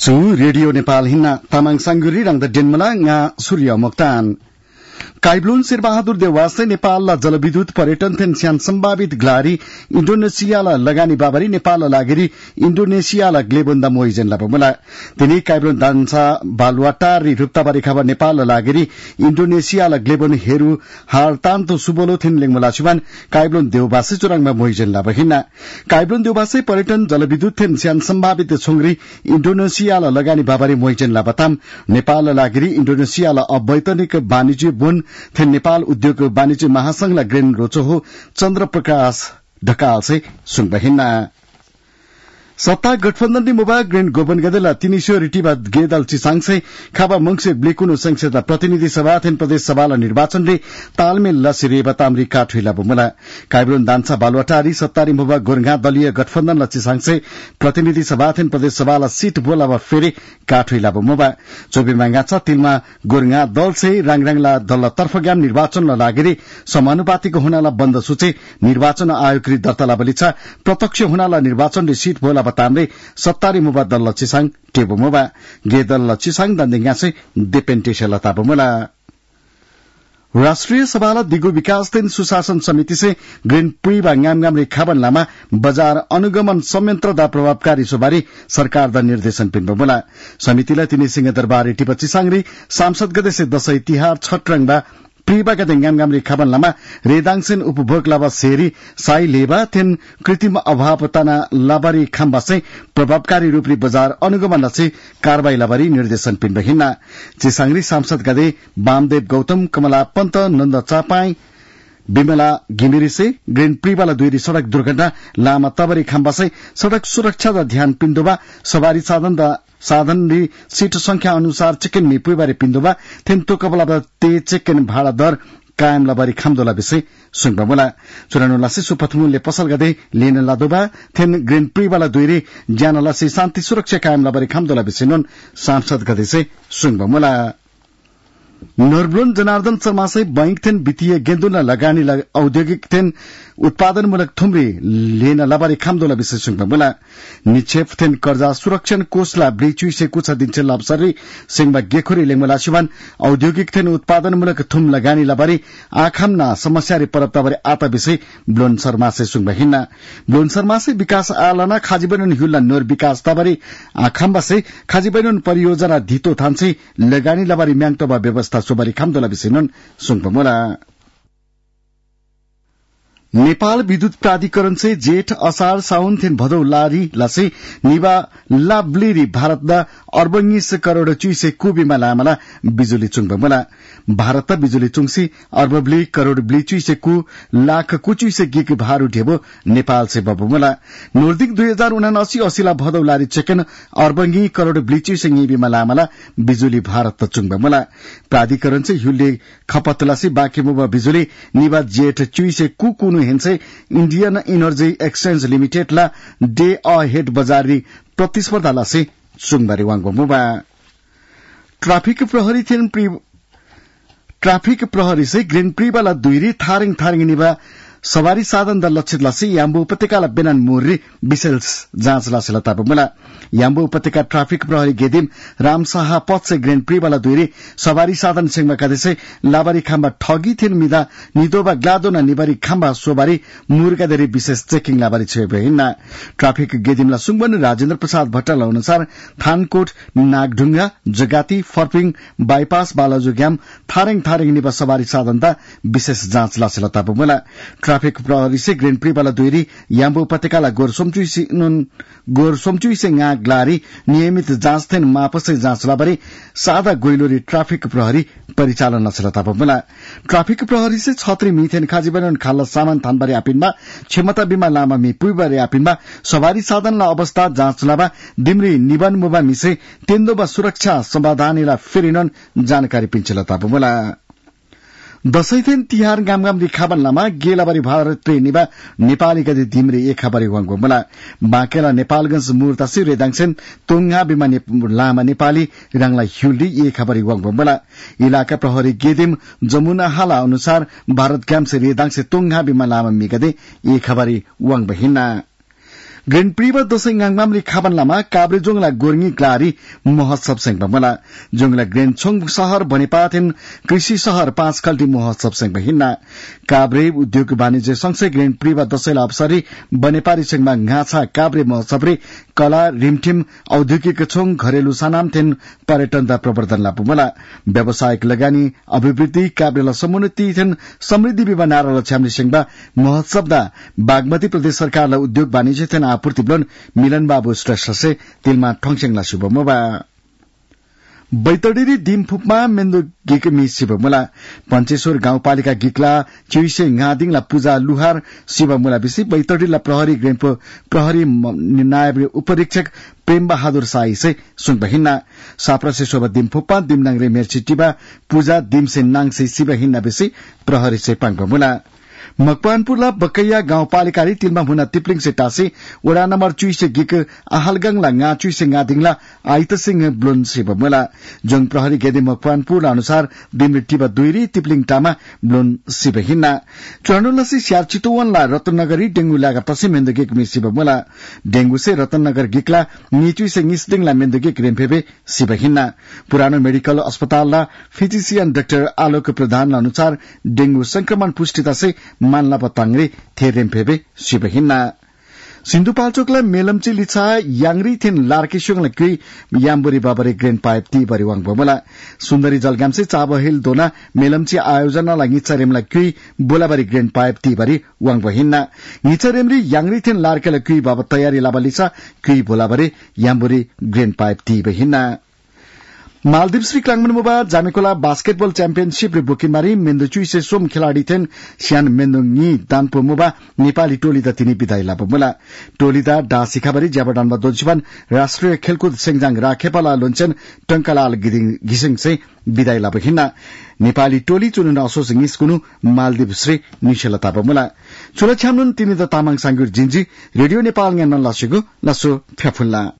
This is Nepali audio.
Chu Radio Nepal Hina Tamang Sanguri rang the Denmala nga Surya Moktan Kaiblun Sher Bahadur देवासले नेपाललाई जलविद्युत पर्यटन थेन स्यान सम्भावित ग्लारी इन्डोनेसियालाई लगानी बाबरी नेपाललाई लागेरी इन्डोनेसियालाई ग्लेबन्दा मोइजेनला बमला तिनी काइब्लुन दान्सा बालुवाटारी रुप्ताबारी खबर नेपाललाई लागेरी इन्डोनेसियालाई ग्लेबन हेरु हालतान्तो सुबोलो थेन लेङमला सुबान काइब्लुन देवबासे चुराङमा मोइजेनला बहिना काइब्लुन देवबासे पर्यटन जलविद्युत थेन स्यान सम्भावित छोंगरी इन्डोनेसियालाई लगानी बाबरी मोइजेनला बताम नेपाललाई लागेरी इन्डोनेसियालाई अवैतनिक वाणिज्य बोन थेन नेपाल उद्योग वाणिज्य महासंघलाई ग्रेन रोचो हो चन्द्र प्रकाश ढकाल से सुनबहिना सत्ता गठबन्धन नि मुबा ग्रेन गोबन गदेला तिनीशो रिटिबा गेदल चिसाङसे खाबा मंगसे ब्लेकुनो संसद प्रतिनिधि सभा थेन प्रदेश सभाला निर्वाचनले तालमेल लसिरे बतामरी काठुइला बुमला काइब्लुन दान्सा बालुवाटारी सत्तारी मुबा गोरगा दलीय गठबन्धन ल चिसाङसे प्रतिनिधि सभा थेन प्रदेश सभाला सीट बोलावा फेरि काठुइला बुमबा चोबी मांगाचा तिलमा गोरगा दल से राङराङला दल तर्फगाम निर्वाचन ल लागेरी समानुपातिको हुनाला बन्द सूचे निर्वाचन आयोगरी दर्ताला बलिछा प्रत्यक्ष हुनाला निर्वाचनले सीट बोला बतामरे सत्तारी मुबा दल चिसाङ टेबो मुबा गे दल चिसाङ दन्दिङासे डिपेन्टेसे लता बमुला राष्ट्रिय सभाला दिगो विकास तेन सुशासन समिति से ग्रीन प्रीबा गामगाम रे खाबन लामा बजार अनुगमन संयन्त्र दा प्रभावकारी सुबारी सरकार दा निर्देशन पिन बमुला समितिलाई तिनी सिंह दरबार टिपची सांगरी सांसद गदेसे दशैं तिहार छटरङबा प्रीबा गदे गामगाम रे खाबन लामा रेदाङसेन उपभोग लाबा सेरी साई लेबा थेन कृत्रिम अभाव तना लाबारी खाम्बा से प्रभावकारी रूपरी बजार अनुगमन से कारबाही लाबारी निर्देशन पिन बहिना चिसाङरी सांसद गदे वामदेव गौतम कमला पन्त नन्द चापाई बिमला घिमिरी से ग्रीन प्रीवाला दुईरी सड़क दुर्घटना लामा तबरी खाम्बा से सड़क सुरक्षा दा ध्यान पिन्दोबा सवारी साधन री सीट संख्या अनुसार चिकन मी पुइबारे पिन्दोबा थेन तोकबला ते चिकन भाडा दर कायम लबारी खामदोला विषय सुनबा मोला चुरानुला से सुपथमुले पसल गदे लेन लादोबा थेन ग्रीन प्रीवाला दुईरी ज्यानला से शान्ति सुरक्षा कायम लबारी खामदोला विषय नन सांसद गदे से सुनबा मोला नरब्लोन जनार्दन शर्मा से बैंक थेन वित्तीय गेन्दुला लगानी औद्योगिक थेन उत्पादनमूलक थुम्री लेन लबारी खामदोला विषय सुनबा मोला निक्षेप थेन कर्जा सुरक्षण कोषला ब्रिचुई से कुछ दिन्छ लाभसरी सिंहबा गेखुरी लेङमला शिवान औद्योगिक थेन उत्पादनमूलक थुम लगानी लबारी आखामना समस्या रे परप्ताबारे आता विषय ब्लोन शर्मा से सुनबा हिन्ना ब्लोन शर्मा से विकास आलना खाजीबैनन हुला नोर विकास तबारी आखामबा से खाजीबैनन परियोजना धितो थान्से लगानी लबारी म्याङतबा व्यवस्था सुबारी खामदोला विषय नन सुनबा मोला नेपाल विद्युत प्राधिकरण से जेठ असार साउन थेन भदौ लारी लसे निवा लाब्लिरी भारत दा अर्बंगिस करोड़ चुइसे कुबीमा लामला बिजुली चुङबा मला भारत बिजुली चुङसी अर्बब्ली करोड़ ब्ली चुइसे कु लाख कुचुइसे गिक भारू ढेबो नेपाल से बबुमला नोर्दिक 2079 असिला भदौ लारी चेकन अर्बंगी करोड़ ब्ली चुइसे निबीमा लामला बिजुली भारत चुङबा मला प्राधिकरण से हुले खपतलासी बाकी मुबा बिजुली निवा जेठ चुइसे कुकुनु हेन्से इन्डियन इनर्जी एक्सचेन्ज लिमिटेड ला डे अहेड बजारी प्रतिस्पर्धाला से सुङबारी वाङबो मुबा ट्राफिक प्रहरी से ग्रीन प्रीवाला दुईरी थारिङ निबा सवारी साधन द लक्षित लसी याम्बु उपत्यकाला बेनान मुर्री विशेष जाँच लासेला ताबमुला याम्बु उपत्यका ट्राफिक प्रहरी गेदिम रामसाहा पथ से ग्रेन प्रीवाला दुईरी सवारी साधन सिंहमा कादेसे लाबारी खाम्बा ठगी थिन मिदा निदोबा ग्लादोना निबारी खाम्बा सोबारी मुर्गा देरी विशेष चेकिङ लाबारी छेबे हिन्ना ट्राफिक गेदिमला सुङबन राजेन्द्र प्रसाद भट्टराल अनुसार थानकोट नागढुङ्गा जगाती फर्पिङ बाइपास बालाजुग्याम थारिङ निबा सवारी साधन दा विशेष जाँच लासेला ताबमुला ट्राफिक प्रहरी से ग्रेन प्रीवाला दुईरी याम्बु उपत्यकाला गोरसोमचुई से ग्लारी नियमित जाँच थेन मापसे जाँच लाबारी सादा गोइलोरी ट्राफिक प्रहरी परिचालन नसलता बमला ट्राफिक प्रहरी से छत्री मिथेन खाजीबन खाल्ला सामान थानबारी आपिनमा क्षमता बिमा लामा मि पुइबारे आपिनमा सवारी साधनला अवस्था जाँच लाबा दिमरी निबन मुबा मिसे तेन्दोबा सुरक्षा समाधानीला फेरिनन जानकारी पिन्छलता बमला दशैं तिहार गामगाम रिखाबन लामा गेलाबारी भारतले निबा नेपाली गदे दिमरे एक खबरी वाङगो मला बाकेला नेपालगंज मुर्तासी रेदाङसेन तोङहा बिमा लामा नेपाली राङला ह्युली एक खबरी वाङगो मला इलाका प्रहरी गेदिम जमुना हाला अनुसार भारत ग्याम से रेदाङ से तोङहा बिमा लामा मिगदे एक खबरी वाङ बहिना ग्रेन प्रीवा दशैं गाङमामरी खाबनलामा काभ्रे जोंगला गोर्गी ग्लारी महोत्सव सेंग मला जोंगला ग्रेन छोङ शहर बनेपाथेन कृषि शहर 5 खल्टी महोत्सव सेंग हिन्ना काभ्रे उद्योग वाणिज्य संघसे ग्रेन प्रीवा दशैंला अवसरी बनेपारी सेंगमा घाछा काभ्रे महोत्सव रे कला रिमठिम औद्योगिक छोङ घरेलु सानामथेन पर्यटन दा प्रवर्धन लापुमला व्यावसायिक लगानी अभिवृद्धि काभ्रेला समुन्नति थेन समृद्धि विवा नारा लछ्यामली सेंगबा महोत्सव दा बागमती प्रदेश सरकारला उद्योग वाणिज्य थेन आपूर्ति ब्लोन मिलन बाबु श्रेष्ठसे तिलमा ठोङसेंगला शुभमबा बैतडीरी दिमफुपमा मेन्दो गिक मि शिवमुला पञ्चेश्वर गाउँपालिका गिकला चिउसे ngaदिङला पूजा लुहार शिवमुला बिसी बैतडीला प्रहरी ग्रेनपो प्रहरी नायब उपरीक्षक प्रेम बहादुर साई से सुनबहिन्ना साप्रसे शोभा दिमफुपमा दिमनाङरे मेरचिटिबा पूजा दिमसे नाङसे शिवहिन्ना बिसी प्रहरी से पाङबमुला मकवानपुरला बकैया गाउँपालिका तिलमा हुना तिप्लिङ से टासे वडा नम्बर 2 से गिक आहलगङला nga चुइसे ngaदिङला आइतसिंह ब्लोन शिवमुला जङ प्रहरी गेदे मकवानपुर अनुसार दिमटिबा दुईरी तिप्लिङ टामा ब्लोन शिवहिन्ना चरणलसी स्यार चितुवनला रत्नगरी डेंगु लागा तसे मेन्दो गिक मि शिवमुला डेंगु से रत्नगर गिकला निचुइ से निसदिङला मेन्दो गिक रेमफेबे शिवहिन्ना पुरानो मेडिकल अस्पतालला फिजिशियन डाक्टर आलोक प्रधान अनुसार डेंगु संक्रमण पुष्टिता से मानला पतांगरे थेरेमफेबे शिवहिन्ना सिन्धुपाल्चोकला मेलमची लिछा याङरी थेन लार्केशोङला क्रि याम्बुरी बाबरे ग्रेन पाइप ती बरी वाङ बमला सुन्दरी जलगामसे चाबहिल दोना मेलमची आयोजना ला गिचरेमला क्रि बोलाबरी ग्रेन पाइप ती बरी वाङ बहिन्ना गिचरेमरी याङरी थेन लार्केला क्रि बाब तयारी लाबलिसा क्रि बोलाबरे याम्बुरी ग्रेन पाइप ती बहिन्ना मालदीव श्री क्लाङमनमुबा जामेकोला बास्केटबल च्याम्पियनशिप रे बुकिमारी मेन्दुचुइ से सोम खेलाडी थेन स्यान मेन्दुङी दानपो मुबा नेपाली टोली द तिनी बिदाई लाबमुला टोली दा डा सिखाबरी ज्याबडानमा दोजिबान राष्ट्रिय खेलकुद सेंजाङ राखेपाला लोन्छन टंकालाल गिसिङ से बिदाई लाबहिन्ना नेपाली टोली चुनुन असोस गिस्कुनु मालदीव श्री निशलता बमुला चुला छ्यामनुन तिनी द तामाङ सांगुर जिन्जी रेडियो नेपाल ङन लसेगु लसो फ्याफुल्ला